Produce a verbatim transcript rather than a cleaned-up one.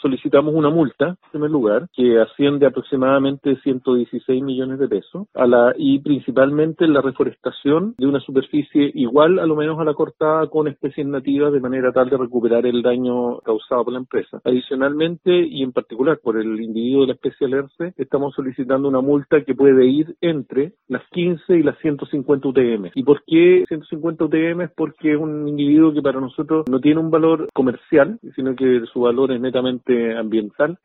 solicitamos una multa, en primer lugar, que asciende a aproximadamente ciento dieciséis millones de pesos, a la y principalmente la reforestación de una superficie igual a lo menos a la cortada con especies nativas, de manera tal de recuperar el daño causado por la empresa. Adicionalmente, y en particular por el individuo de la especie alerce, estamos solicitando una multa que puede ir entre las quince y las ciento cincuenta U T M. ¿Y por qué ciento cincuenta U T M? Es porque es un individuo que para nosotros no tiene un valor comercial, sino que su valor es netamente ambiental.